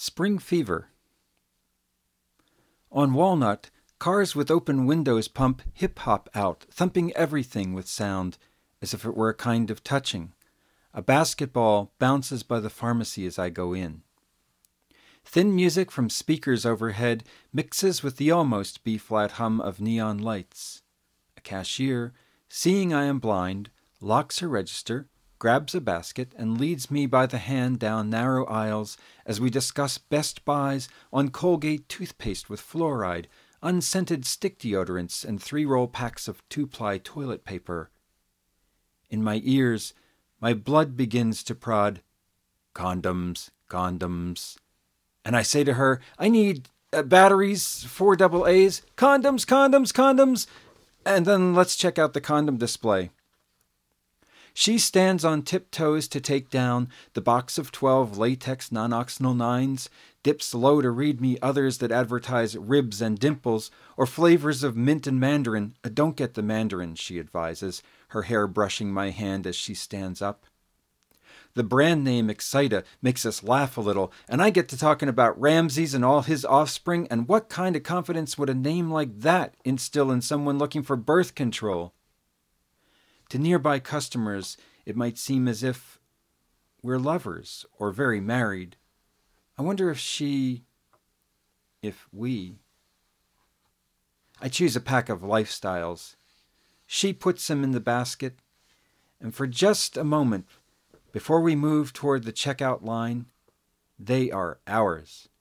Spring fever. On Walnut, cars with open windows pump hip-hop out, thumping everything with sound, as if it were a kind of touching. A basketball bounces by the pharmacy as I go in. Thin music from speakers overhead mixes with the almost B-flat hum of neon lights. A cashier, seeing I am blind, locks her register, grabs a basket, and leads me by the hand down narrow aisles as we discuss best buys on Colgate toothpaste with fluoride, unscented stick deodorants, and 3-roll packs of 2-ply toilet paper. In my ears, my blood begins to prod, "Condoms, condoms." And I say to her, "I need batteries, 4 AA's, condoms, condoms, condoms." And then let's check out the condom display. She stands on tiptoes to take down the box of 12 latex non-oxynol 9s, dips low to read me others that advertise ribs and dimples, or flavors of mint and mandarin. Don't get the mandarin, she advises, her hair brushing my hand as she stands up. The brand name Excita makes us laugh a little, and I get to talking about Ramses and all his offspring, and what kind of confidence would a name like that instill in someone looking for birth control? To nearby customers, it might seem as if we're lovers or very married. I wonder if we. I choose a pack of Lifestyles. She puts them in the basket, and for just a moment, before we move toward the checkout line, they are ours.